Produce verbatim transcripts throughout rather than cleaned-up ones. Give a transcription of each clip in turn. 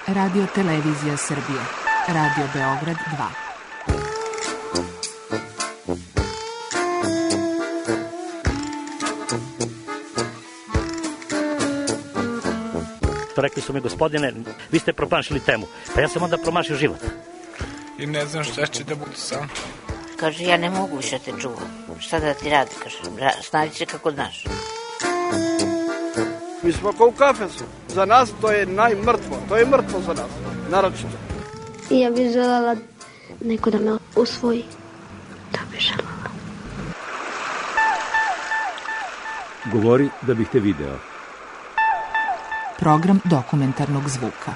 Radio Televizija Srbije. Radio Beograd dva. Rekli su mi, gospodine, vi ste promašili temu. Pa ja sam onda promašio život. I ne znam šta će da bude sam. Kaže, ja ne mogu više te čuvam. Šta da ti radi, kaže, snađi se kako znaš. Mi smo kao u kafesu. Za nas to je najmrtvo. To je mrtvo za nas, naročito. I ja bih želela neko da me usvoji. Da bih želela. Govori da bih te video. Program dokumentarnog zvuka.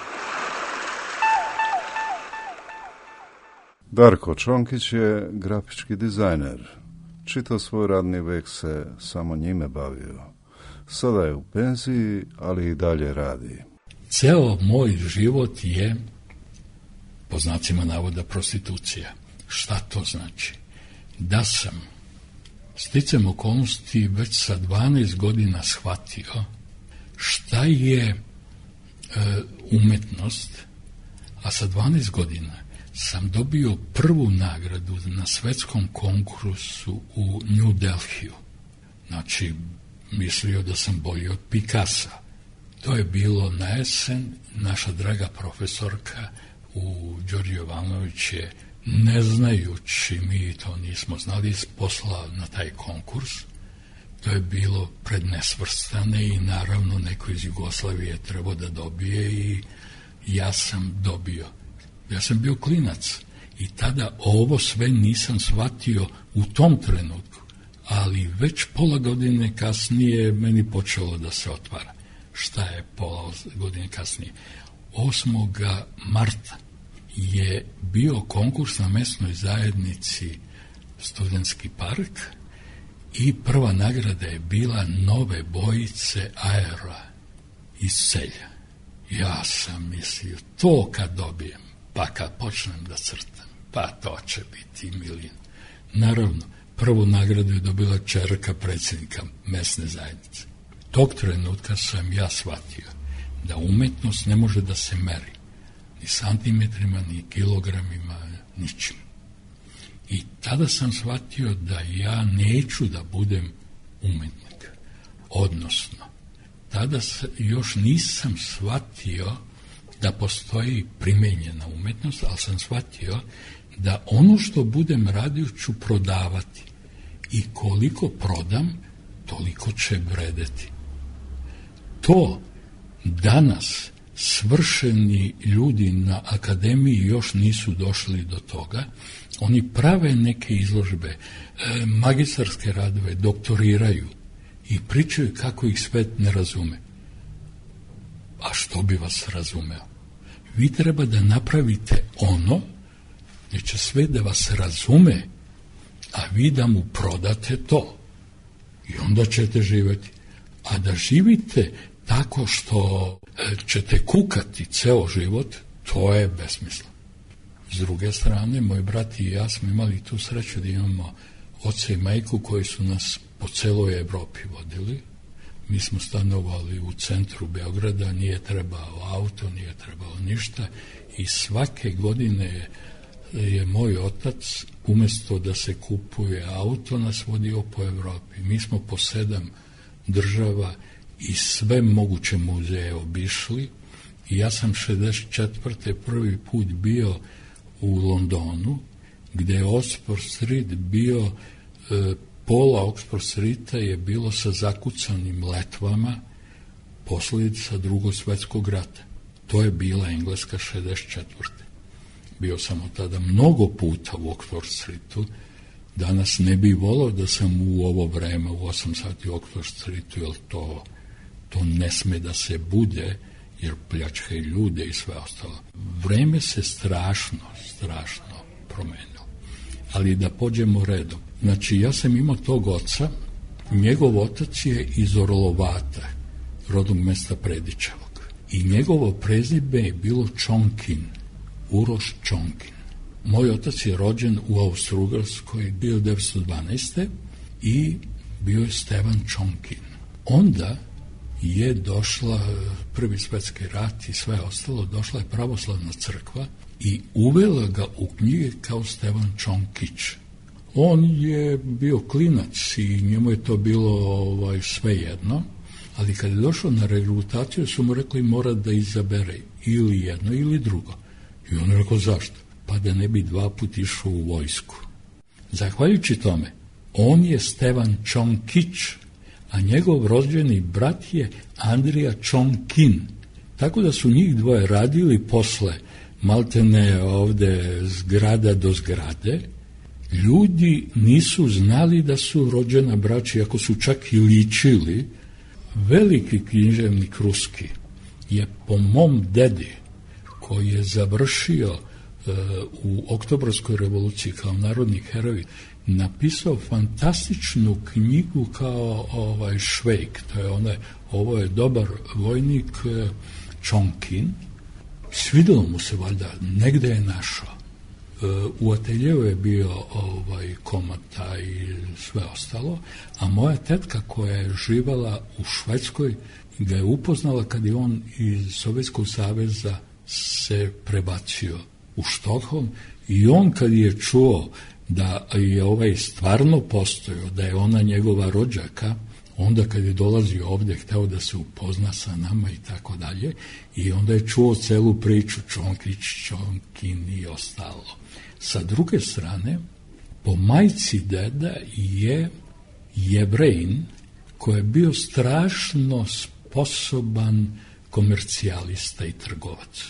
Darko Čonkić je grafički dizajner. Čitav svoj radni vek se samo njime bavio. Sada je u penziji, ali i dalje radi. Ceo moj život je, po znacima navoda, prostitucija. Šta to znači? Da sam sticam okolnosti već sa dvanaest godina shvatio šta je e, umetnost, a sa dvanaest godina sam dobio prvu nagradu na svetskom konkursu u New Delhiju. Znači, mislio da sam bolji od Picassa. To je bilo na jesen. Naša draga profesorka u Đorđe Jovanović je, ne znajući, mi to nismo znali, poslala na taj konkurs. To je bilo pred nesvrstane i naravno neko iz Jugoslavije trebao da dobije i ja sam dobio. Ja sam bio klinac i tada ovo sve nisam shvatio u tom trenutku, ali već pola godine kasnije meni počelo da se otvara. Šta je pola godine kasnije? osmog marta je bio konkurs na mesnoj zajednici Studentski park i prva nagrada je bila nove bojice aera iz Celja. Ja sam mislio, to kad dobijem, pa kad počnem da crtam, pa to će biti milin. Naravno, prvu nagradu je dobila ćerka predsjednika mesne zajednice. Tog trenutka sam ja shvatio da umetnost ne može da se meri ni santimetrima, ni kilogramima, ničim. I tada sam shvatio da ja neću da budem umetnik. Odnosno, tada još nisam shvatio da postoji primenjena umetnost, ali sam shvatio da ono što budem radio ću prodavati. I koliko prodam, toliko će vredeti. To danas svršeni ljudi na akademiji još nisu došli do toga. Oni prave neke izložbe, magistarske radove, doktoriraju i pričaju kako ih svet ne razume. A što bi vas razumeo? Vi treba da napravite ono gdje će svet da vas razume, a vi da mu prodate to. I onda ćete živjeti. A da živite tako što ćete kukati ceo život, to je besmisleno. S druge strane, moj brat i ja smo imali tu sreću da imamo oca i majku koji su nas po celoj Evropi vodili. Mi smo stanovali u centru Beograda, nije trebao auto, nije trebalo ništa i svake godine je, je moj otac, umjesto da se kupuje auto, nas vodio po Evropi. Mi smo po sedam država i sve moguće muzeje obišli i ja sam šezdeset četvrte prvi put bio u Londonu, gde je Oxford Street bio, e, pola Oxford Streeta je bilo sa zakucanim letvama posljedica Drugog svjetskog rata. To je bila Engleska šezdeset četvrte Bio sam od tada mnogo puta u Oxford Streetu. Danas ne bih volao da sam u ovo vreme u osam sati u Oxford Streetu, jer to, to ne sme da se bude, jer pljačkaju ljude i sve ostalo. Vreme se strašno, strašno promenilo. Ali da pođemo redom. Znači, ja sam imao tog oca, njegov otac je iz Orlovata, rodom mesta Predićevog. I njegovo prezime je bilo Čonkin, Uroš Čonkin. Moj otac je rođen u Austrougarskoj hiljadu devetsto dvanaeste. i bio je Stevan Čonkin. Onda je došla Prvi svjetski rat i sve ostalo, došla je pravoslavna crkva i uvela ga u knjige kao Stevan Čonkić. On je bio klinac i njemu je to bilo ovaj, svejedno, ali kad je došao na regrutaciju su mu rekli mora da izabere ili jedno ili drugo. I on je rekao zašto? Pa da ne bi dva put išao u vojsku. Zahvaljujući tome, on je Stevan Čonkić, a njegov rođeni brat je Andrija Čonkin. Tako da su njih dvoje radili posle maltene ovde zgrada do zgrade. Ljudi nisu znali da su rođena braća, iako su čak i ličili. Veliki književnik ruski je po mom dedi, koji je završio e, u Oktobarskoj revoluciji kao narodni heroj, napisao fantastičnu knjigu kao ovaj Švejk, to je onaj, ovo je dobar vojnik e, Čonkin. Svidelo mu se valjda, negde je našao. E, u ateljevu je bio ovaj komata i sve ostalo, a moja tetka koja je živala u Švedskoj ga je upoznala kad je on iz Sovjetskog saveza se prebacio u Štokholm i on kad je čuo da je ovaj stvarno postojao, da je ona njegova rođaka, onda kad je dolazio ovdje hteo da se upozna sa nama i tako dalje, i onda je čuo celu priču Čonkić, Čonkin i ostalo. Sa druge strane, po majci deda je Jevrejin koji je bio strašno sposoban komercijalista i trgovac.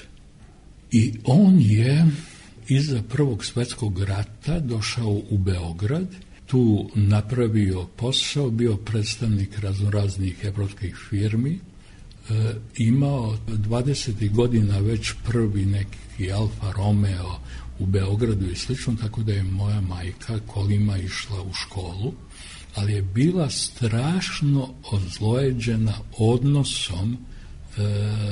I on je iza Prvog svjetskog rata došao u Beograd, tu napravio posao, bio predstavnik raznoraznih evropskih firmi, e, imao dvadesetih godina već prvi neki Alfa Romeo u Beogradu i slično, tako da je moja majka kolima išla u školu, ali je bila strašno ozlojeđena odnosom e,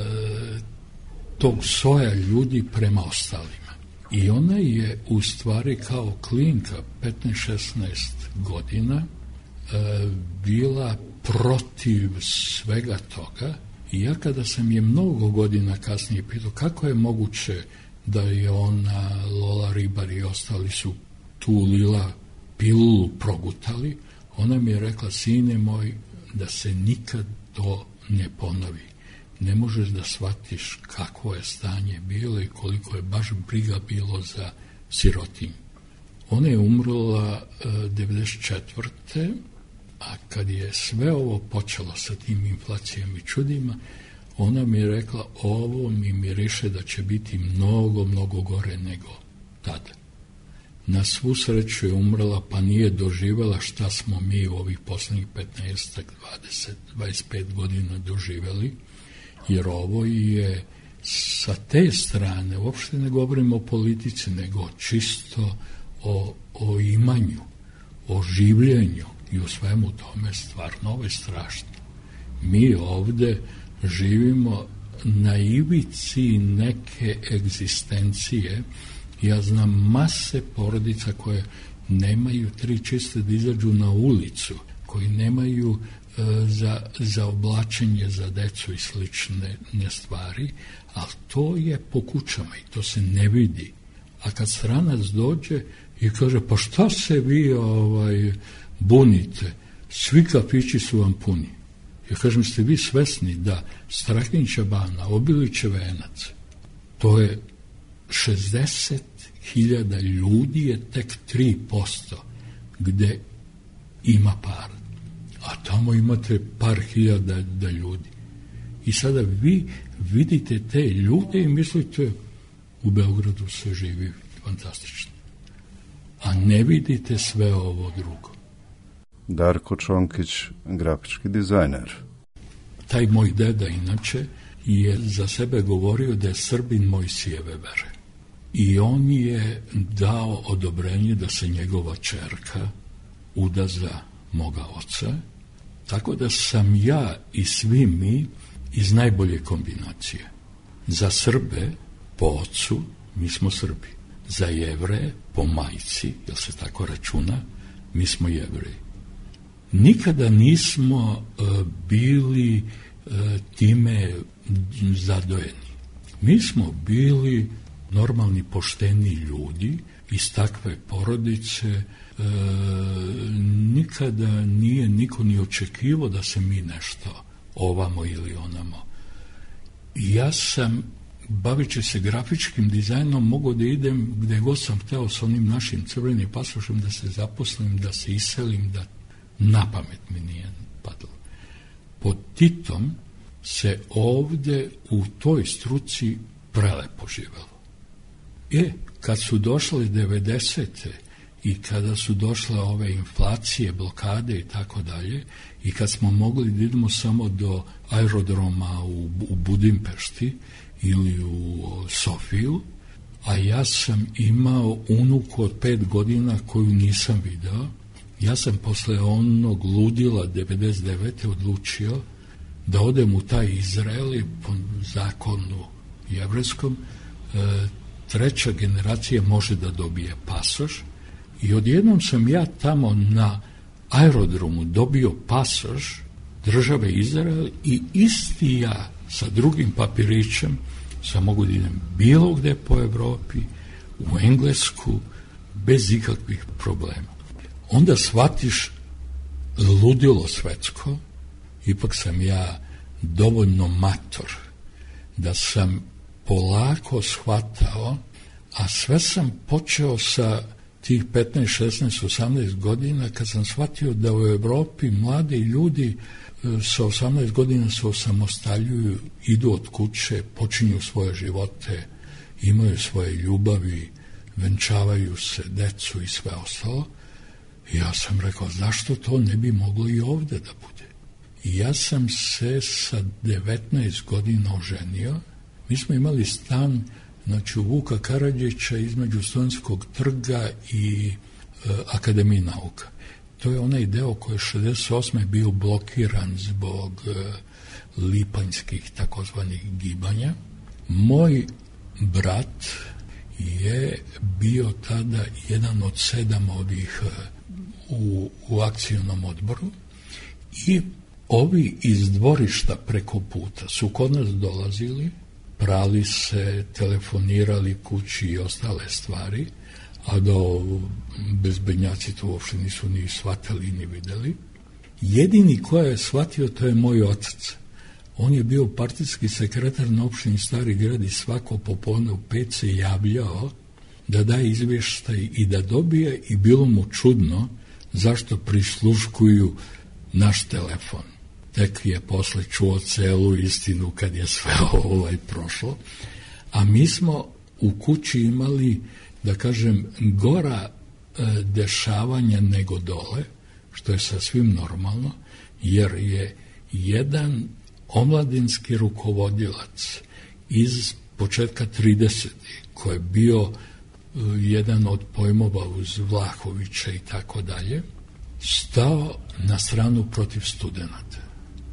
tog soja ljudi prema ostalima. I ona je u stvari kao klinka petnaest šesnaest godina e, bila protiv svega toga. I ja kada sam je mnogo godina kasnije pitao kako je moguće da je ona, Lola Ribar i ostali su tu lila pilulu progutali, ona mi je rekla, sine moj, da se nikad to ne ponovi. Ne možeš da shvatiš kakvo je stanje bilo i koliko je baš briga bilo za sirotinju. Ona je umrla e, devedeset četvrte a kad je sve ovo počelo sa tim inflacijama i čudima, ona mi je rekla, ovo mi miriše da će biti mnogo, mnogo gore nego tada. Na svu sreću je umrla, pa nije doživjela šta smo mi u ovih poslednjih petnaest, dvadeset, dvadeset pet godina doživjeli, jer ovo je sa te strane, uopšte ne govorimo o politici, nego čisto o, o imanju, o življenju i o svemu tome, stvarno ovo je strašno. Mi ovde živimo na ivici neke egzistencije. Ja znam mase porodica koje nemaju tri čiste da izađu na ulicu, koji nemaju e, za, za oblačenje za decu i slične stvari, ali to je po kućama i to se ne vidi. A kad stranac dođe i kaže, pa šta se vi ovaj, bunite, svi kafići su vam puni. Ja kažem, ste vi svesni da Strahinjića bana, Obilićev venac, to je šezdeset hiljada ljudi, je tek tri posto gde ima par. A tamo imate par hiljada da ljudi. I sada vi vidite te ljude i mislite, u Beogradu se živi fantastično. A ne vidite sve ovo drugo. Darko Čonkić, grafički dizajner. Taj moj deda, inače, je za sebe govorio da je Srbin Mojsijeve vere. I on je dao odobrenje da se njegova ćerka uda za moga oca, tako da sam ja i svi mi iz najbolje kombinacije. Za Srbe, po ocu, mi smo Srbi. Za Jevreje, po majci, jel se tako računa, mi smo Jevreji. Nikada nismo uh, bili time zadojeni. Mi smo bili normalni, pošteni ljudi iz takve porodice. E, nikada nije niko ni očekivao da se mi nešto ovamo ili onamo. Ja sam, bavići se grafičkim dizajnom, mogao da idem gde god sam hteo s onim našim crvenim pasošem, da se zaposlim, da se iselim, da na pamet mi nije padalo. Pod Titom se ovde u toj struci prelepo živelo. E, kad su došle devedesete i kada su došle ove inflacije, blokade i tako dalje, i kad smo mogli da idemo samo do aerodroma u, u Budimpešti ili u Sofiju, a ja sam imao unuku od pet godina koju nisam video, ja sam posle onog ludila devedeset devete odlučio da odem u taj Izrael i po zakonu jevrejskom e, treća generacija može da dobije pasoš, i odjednom sam ja tamo na aerodromu dobio pasoš države Izrael i isti ja sa drugim papirićem sam mogu da idem bilo gde po Evropi, u Englesku, bez ikakvih problema. Onda shvatiš ludilo svetsko, ipak sam ja dovoljno mator da sam polako shvatao, a sve sam počeo sa tih petnaest, šesnaest, osamnaest godina, kad sam shvatio da u Evropi mladi ljudi sa osamnaest godina se osamostaljuju, idu od kuće, počinju svoje živote, imaju svoje ljubavi, venčavaju se, decu i sve ostalo. I ja sam rekao, zašto to ne bi moglo i ovde da bude? I ja sam se sa devetnaest godina oženio. Mi smo imali stan, znači, u Vuka Karadžića između Studentskog trga i e, Akademije nauka. To je onaj deo koji je šezdeset osme bio blokiran zbog e, lipanjskih takozvanih gibanja. Moj brat je bio tada jedan od sedam ovih e, u, u akcijnom odboru i ovi iz dvorišta preko puta su kod nas dolazili, prali se, telefonirali kući i ostale stvari, a da bezbednjaci to uopšte nisu ni shvatali ni videli. Jedini ko je shvatio, to je moj otac. On je bio partijski sekretar na opštini Stari Grad i svako popodne u pet se javljao da daje izvještaj i da dobije, i bilo mu čudno zašto prisluškuju naš telefon. Tek je posle čuo celu istinu kad je sve ovaj prošlo. A mi smo u kući imali, da kažem, gora e, dešavanja nego dole, što je sasvim normalno, jer je jedan omladinski rukovodilac iz početka tridesetih, koji je bio e, jedan od pojmova uz Vlahovića i tako dalje, stao na stranu protiv studenata.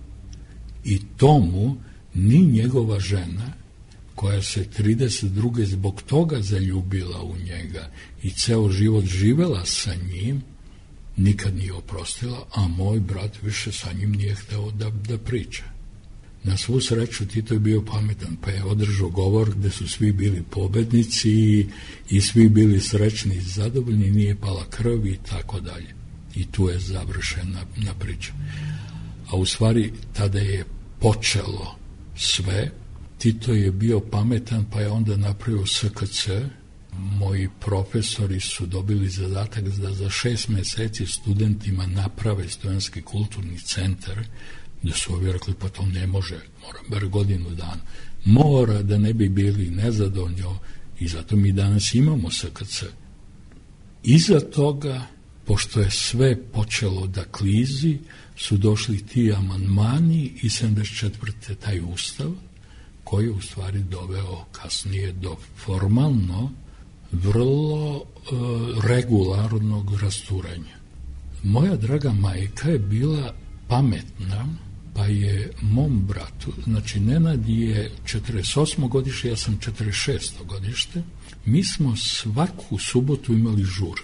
I tomu ni njegova žena, koja se trideset druge zbog toga zaljubila u njega i ceo život živela sa njim, nikad nije oprostila, a moj brat više sa njim nije hteo da, da priča. Na svu sreću Tito je bio pametan, pa je održao govor gde su svi bili pobednici i, i svi bili srećni i zadovoljni, nije pala krv i tako dalje. I tu je završena na priča. A u stvari tada je počelo sve. Tito je bio pametan, pa je onda napravio S K C. Moji profesori su dobili zadatak da za šest meseci studentima naprave studentski kulturni centar, da su ovi rekli, pa to ne može, mora bar godinu dana. Mora, da ne bi bili nezadovoljni, i zato mi danas imamo S K C. Iza toga, pošto je sve počelo da klizi, su došli ti amandmani i sedamdeset četvrte taj ustav, koji je u stvari doveo kasnije do formalno vrlo e, regularnog rasturanja. Moja draga majka je bila pametna, pa je mom bratu, znači Nenad je četrdeset osmo godište, ja sam četrdeset šesto godište, mi smo svaku subotu imali žurke.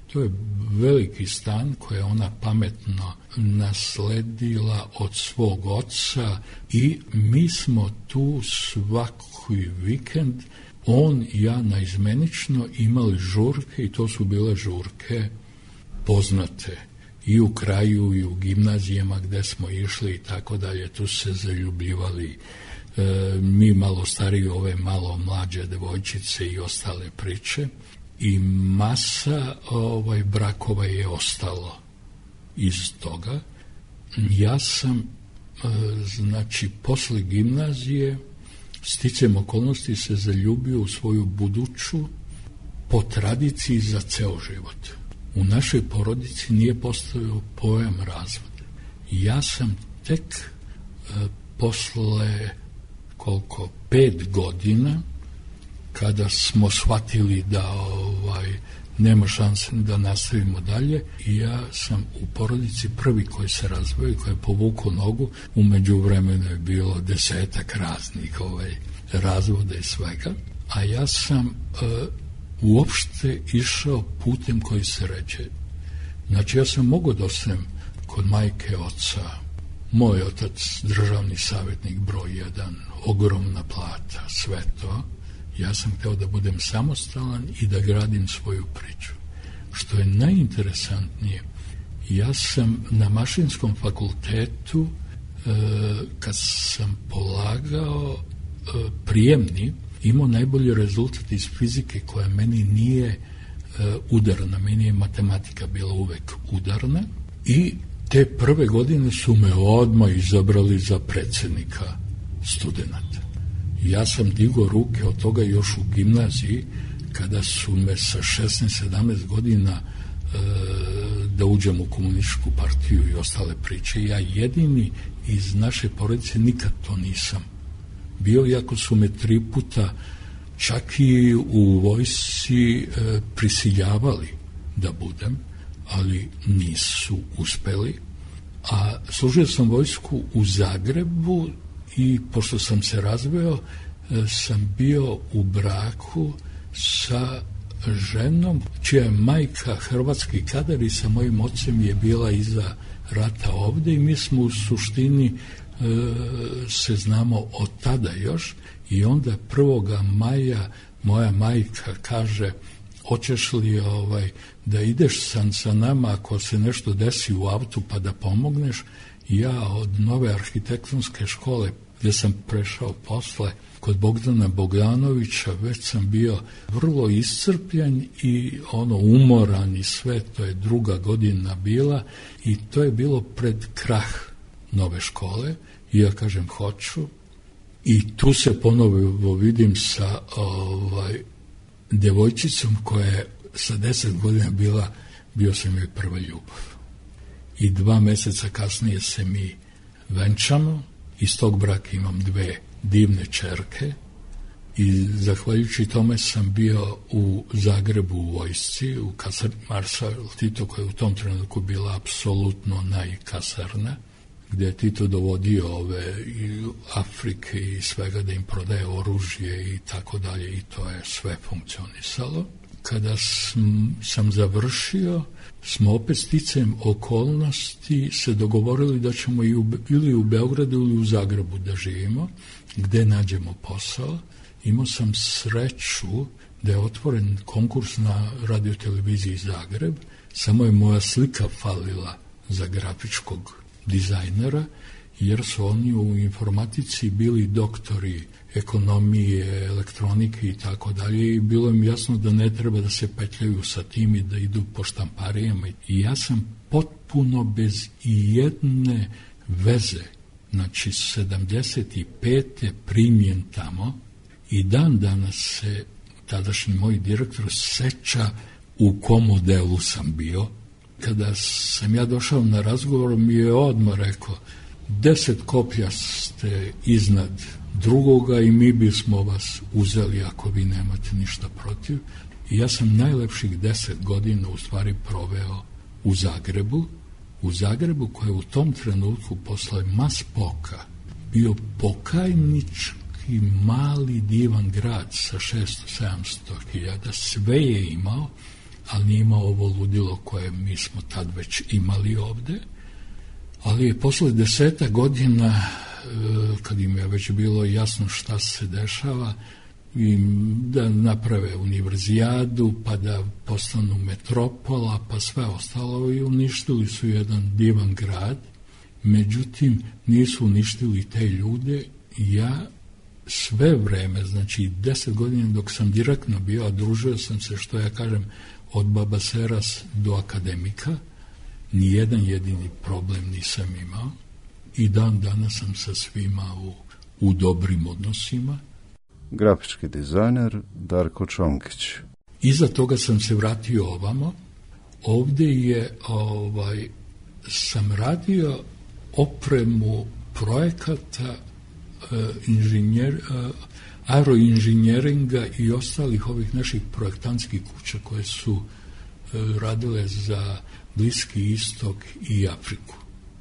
To je veliki stan koji je ona pametno nasledila od svog oca i mi smo tu svaki vikend, on i ja naizmenično imali žurke i to su bile žurke poznate i u kraju i u gimnazijama gde smo išli i tako dalje, tu se zaljubljivali e, mi malo stariji, ove malo mlađe devojčice i ostale priče i masa ovaj, brakova je ostalo iz toga. Ja sam e, znači posle gimnazije sticajem okolnosti se zaljubio u svoju buduću po tradiciji za ceo život. U našoj porodici nije postojao pojam razvoda. Ja sam tek e, posle koliko, pet godina, kada smo shvatili da ovaj, nema šanse da nastavimo dalje, i ja sam u porodici prvi koji se razveo i koji je povukao nogu. U međuvremenu je bilo desetak raznih ovaj, razvoda i svega, a ja sam e, uopšte išao putem koji se reče. Znači ja sam mogao da ostanem kod majke, oca, moj otac državni savjetnik broj jedan, ogromna plata, sve to. Ja sam hteo da budem samostalan i da gradim svoju priču. Što je najinteresantnije, ja sam na mašinskom fakultetu, e, kad sam polagao e, prijemni, imao najbolji rezultat iz fizike koja meni nije e, udarna, meni je matematika bila uvek udarna i te prve godine su me odmah izabrali za predsjednika studenata. Ja sam digao ruke od toga još u gimnaziji kada su me sa šesnaest sedamnaest godina e, da uđem u komunističku partiju i ostale priče. Ja jedini iz naše porodice nikad to nisam bio, iako su me tri puta čak i u vojsci e, prisiljavali da budem, ali nisu uspeli. A služio sam vojsku u Zagrebu i pošto sam se razveo, e, sam bio u braku sa ženom čija je majka hrvatski kadar i sa mojim ocem je bila iza rata ovde i mi smo u suštini e, se znamo od tada još i onda prvoga maja moja majka kaže: hoćeš li ovaj, da ideš sa, sa nama ako se nešto desi u autu pa da pomogneš? Ja od nove arhitektonske škole gdje sam prešao posle kod Bogdana Bogdanovića već sam bio vrlo iscrpljen i ono umoran i sve, to je druga godina bila i to je bilo pred krah nove škole i ja kažem hoću i tu se ponovo vidim sa ovaj, devojčicom koja je sa deset godina bila, bio sam joj prva ljubav. I dva meseca kasnije se mi venčamo, iz tog braka imam dve divne čerke i zahvaljujući tome sam bio u Zagrebu u vojsci, u kasarni Maršal Tito koja je u tom trenutku bila apsolutno najkasarna, gdje je Tito dovodio ove i Afrike i svega da im prodaje oružje i tako dalje i to je sve funkcionisalo. Kada sam, sam završio, smo opet sticajem okolnosti se dogovorili da ćemo i u, ili u Beogradu ili u Zagrebu da živimo, gde nađemo posao. Imao sam sreću da je otvoren konkurs na radioteleviziji Zagreb, samo je moja slika falila za grafičkog dizajnera, jer su oni u informatici bili doktori ekonomije, elektronike i tako dalje i bilo im jasno da ne treba da se petljaju sa tim i da idu po štamparijama. I ja sam potpuno bez ijedne veze, znači sedamdeset pete primjen tamo i dan danas se tadašnji moj direktor seća u kom modelu sam bio. Kada sam ja došao na razgovor mi je odmah rekao: deset koplja ste iznad drugoga i mi bismo vas uzeli ako vi nemate ništa protiv. I ja sam najlepših deset godina u stvari proveo u Zagrebu, u Zagrebu koji je u tom trenutku posle Maspoka bio pokajnički mali divan grad sa šesto sedamsto hiljada, sve je imao, ali nije imao ovo ludilo koje mi smo tad već imali ovde. Ali je posle deseta godina, kad im je već bilo jasno šta se dešava, im da naprave univerzijadu, pa da postanu metropola, pa sve ostalo, i uništili su jedan divan grad. Međutim, nisu uništili te ljude. Ja sve vreme, znači deset godina dok sam direktno bio, a družio sam se, što ja kažem, od babaseras do akademika, nijedan jedini problem nisam imao i dan danas sam sa svima u, u dobrim odnosima. Grafički dizajner Darko Čonkić. Iza toga sam se vratio ovamo. Ovde je, ovaj, sam radio opremu projekata inženjer, aeroinženjeringa i ostalih ovih naših projektantskih kuća koje su radile za Bliski istok i Afriku.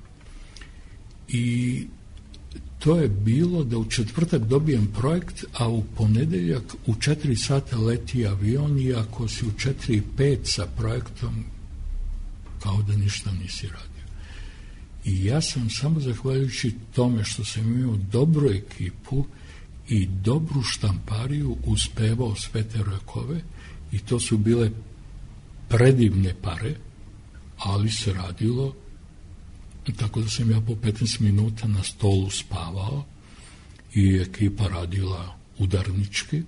I to je bilo da u četvrtak dobijem projekt, a u ponedeljak u četiri sata leti avion, i ako si u četiri i pet sa projektom, kao da ništa nisi radio. I ja sam samo zahvaljujući tome što sam imao dobru ekipu i dobru štampariju uspevao sve te rokove, i to su bile predivne pare, ali se radilo tako da sam ja po petnaest minuta na stolu spavao i ekipa radila udarnički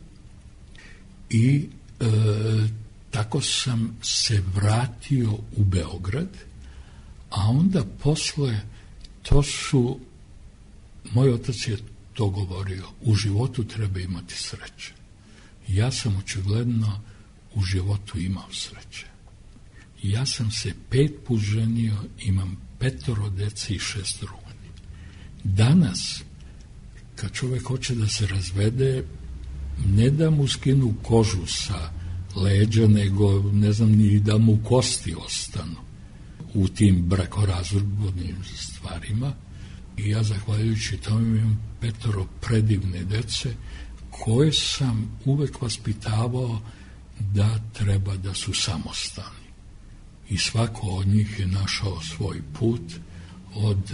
i e, tako sam se vratio u Beograd, a onda posle to su, moj otac je to govorio, u životu treba imati sreće. Ja sam očigledno u životu imao sreće. Ja sam se pet put ženio, imam petoro dece i šest ruvani. Danas, kad čovjek hoće da se razvede, ne da mu skinu kožu sa leđa, nego ne znam ni da mu kosti ostanu u tim brakorazvodnim stvarima. I ja, zahvaljujući tome, imam petoro predivne dece koje sam uvek vaspitavao da treba da su samostalni. I svako od njih je našao svoj put od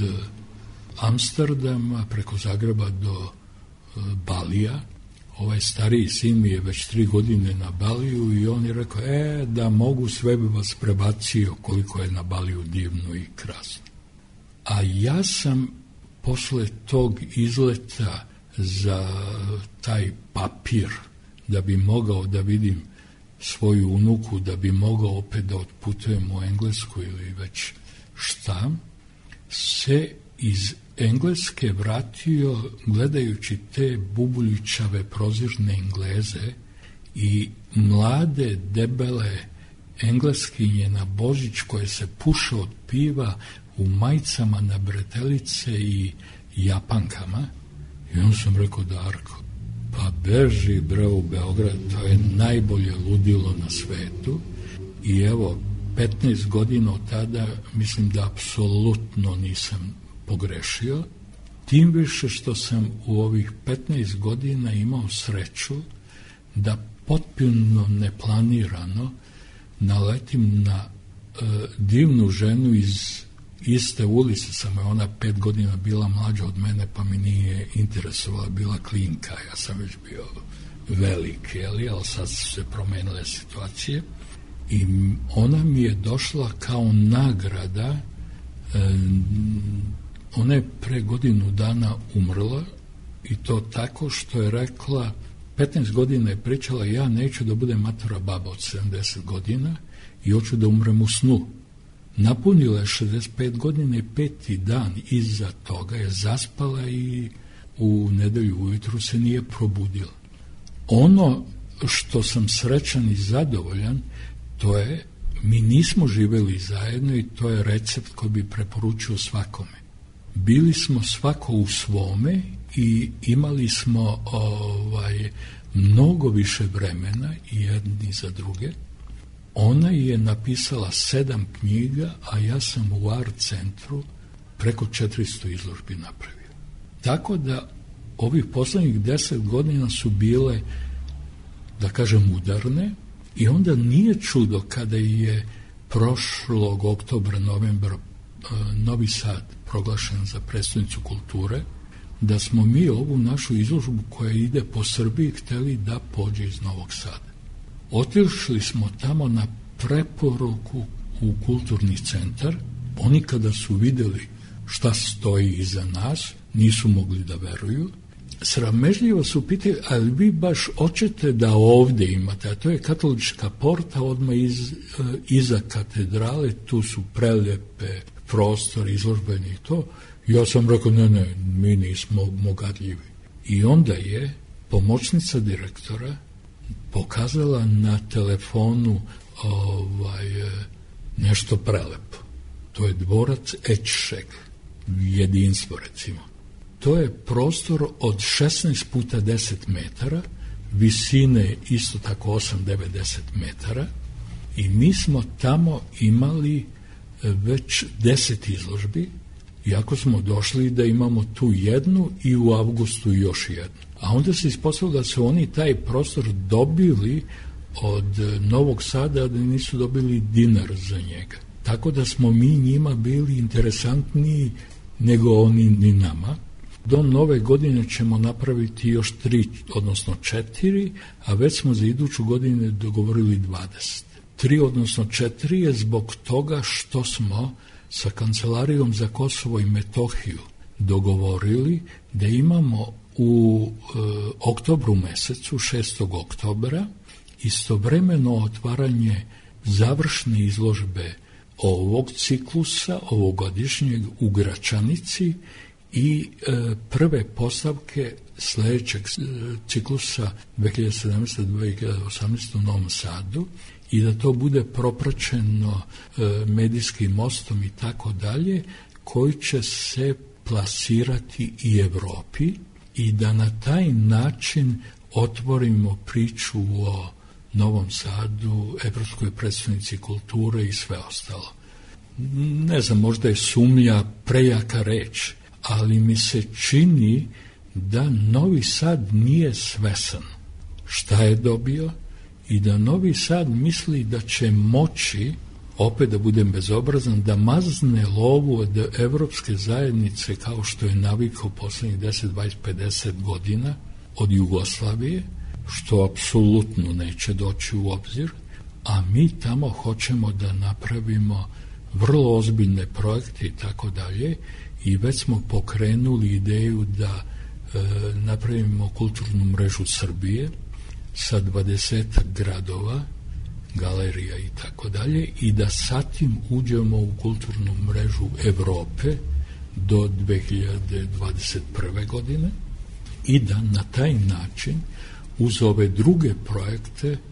Amsterdama preko Zagreba do Balija. Ovaj stariji sin mi je već tri godine na Baliju i on je rekao, e, da mogu, sve bi vas prebacio koliko je na Baliju divno i krasno. A ja sam posle tog izleta za taj papir, da bi mogao da vidim svoju unuku, da bi mogao opet da otputujem u Englesku ili već šta, se iz Engleske vratio gledajući te bubuljičave prozirne Engleze i mlade, debele Engleskinje na Božić koje se puše od piva u majicama na bretelice i japankama. I on sam rekao, Darko, pa beži bre u Beograd, to je najbolje ludilo na svetu. I evo, petnaest godina od tada mislim da apsolutno nisam pogrešio, tim više što sam u ovih petnaest godina imao sreću da potpuno neplanirano naletim na e, divnu ženu iz iste ulice, samo je ona pet godina bila mlađa od mene, pa mi nije interesovala, bila klinka, ja sam već bio velik, jeli, ali sad su se promenile situacije i ona mi je došla kao nagrada. e, Ona je pre godinu dana umrla i to tako što je rekla, petnaest godina je pričala, ja neću da budem matora baba od sedamdeset godina i hoću da umrem u snu. Napunila je šezdeset pet godina i peti dan iza toga je zaspala i u nedelju ujutru se nije probudila. Ono što sam srećan i zadovoljan, to je, mi nismo živeli zajedno i to je recept koji bi preporučio svakome. Bili smo svako u svome i imali smo ovaj, mnogo više vremena i jedni za druge. Ona je napisala sedam knjiga, a ja sam u art centru preko četiristo izložbi napravio. Tako da ovih poslednjih deset godina su bile, da kažem, udarne I onda nije čudo kada je prošlog oktobra, novembra Novi Sad proglašen za prestonicu kulture, da smo mi ovu našu izložbu koja ide po Srbiji hteli da pođe iz Novog Sada. Otišli smo tamo na preporuku u kulturni centar. Oni kada su videli šta stoji iza nas, nisu mogli da veruju. Sramežljivo su pitali, ali vi baš hoćete da ovde imate, a to je katolička porta odmah iz, iza katedrale, tu su prelepe prostor, izložbeni i to. Ja sam rekao, ne, ne, mi nismo mogadljivi. I onda je pomoćnica direktora pokazala na telefonu ovaj, nešto prelepo. To je dvorac Ečšeg, jedinstvo recimo. To je prostor od šesnaest puta deset metara, visine isto tako osam do devedeset metara i mi smo tamo imali već deset izložbi, iako smo došli da imamo tu jednu i u avgustu još jednu. A onda se ispostavilo da su oni taj prostor dobili od Novog Sada, da nisu dobili dinar za njega. Tako da smo mi njima bili interesantniji nego oni ni nama. Do nove godine ćemo napraviti još tri, odnosno četiri, a već smo za iduću godinu dogovorili dvadeset. Tri, odnosno četiri je zbog toga što smo sa Kancelarijom za Kosovo i Metohiju dogovorili da imamo u e, oktobru mesecu, šestog oktobra, istovremeno otvaranje završne izložbe ovog ciklusa, ovogodišnjeg u Gračanici i e, prve postavke sledećeg ciklusa dve hiljade sedamnaeste do dve hiljade osamnaeste u Novom Sadu i da to bude propraćeno e, medijskim mostom i tako dalje, koji će se plasirati i Evropi i da na taj način otvorimo priču o Novom Sadu, Evropskoj predstavnici kulture i sve ostalo. Ne znam, možda je sumnja prejaka reč, ali mi se čini da Novi Sad nije svesan šta je dobio i da Novi Sad misli da će moći, opet da budem bezobrazan, da mazne lovu od evropske zajednice kao što je navikao poslednjih deset, dvadeset, pedeset godina od Jugoslavije, što apsolutno neće doći u obzir, a mi tamo hoćemo da napravimo vrlo ozbiljne projekte i tako dalje i već smo pokrenuli ideju da e, napravimo kulturnu mrežu Srbije sa dvadesetak gradova, galerija i tako dalje i da sa tim uđemo u kulturnu mrežu Evrope do dve hiljade dvadeset prve godine i da na taj način uz ove druge projekte e,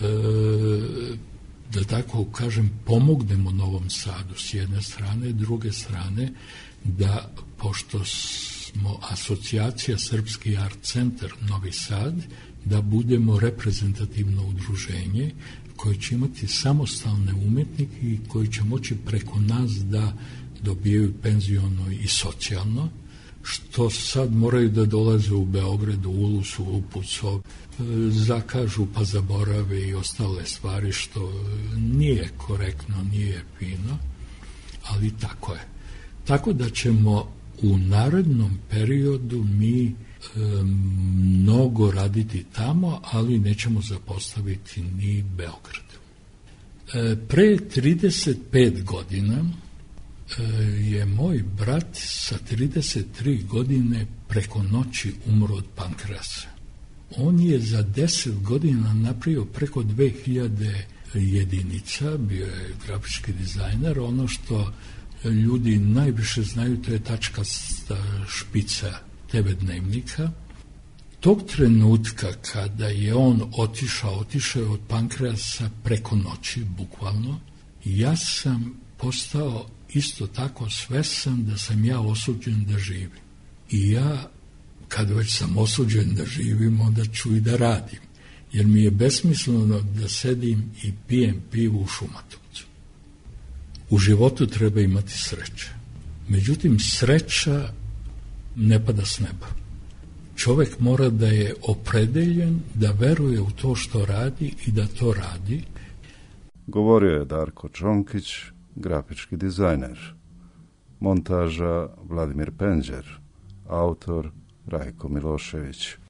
da tako kažem pomognemo Novom Sadu s jedne strane, druge strane da pošto smo asocijacija Srpski art centar Novi Sad, da budemo reprezentativno udruženje koje će imati samostalne umetnike i koji će moći preko nas da dobijaju penziono i socijalno, što sad moraju da dolaze u Beograd, u Ulus, u Upucov, zakažu pa zaborave i ostale stvari, što nije korektno, nije fino, ali tako je. Tako da ćemo u narednom periodu mi e, mnogo raditi tamo, ali nećemo zapostaviti ni Beograd. E, pre trideset pet godina e, je moj brat sa trideset tri godine preko noći umro od pankreasa. On je za deset godina napravio preko dve hiljade jedinica, bio je grafički dizajner, ono što ljudi najviše znaju, to je tačkasta špica te ve dnevnika. Tog trenutka kada je on otišao, otišao je od pankreasa preko noći, bukvalno, ja sam postao isto tako svesan da sam ja osuđen da živim. I ja, kad već sam osuđen da živim, onda ću i da radim, jer mi je besmisleno da sedim i pijem pivu u Šumatovcu. U životu treba imati sreće. Međutim, sreća ne pada s neba. čovjek mora da je opredeljen, da veruje u to što radi i da to radi. Govorio je Darko Čonkić, grafički dizajner. Montaža Vladimir Penđer, autor Rajko Milošević.